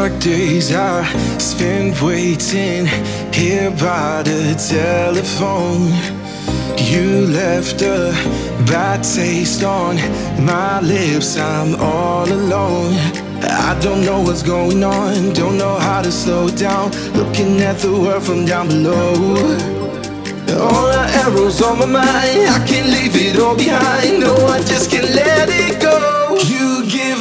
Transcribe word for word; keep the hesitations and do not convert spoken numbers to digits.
dark days I spent waiting here by the telephone. You left a bad taste on my lips, I'm all alone. I don't know what's going on, don't know how to slow down. Looking at the world from down below. All the arrows on my mind, I can't leave it all behind. No, I just can't let it go. You give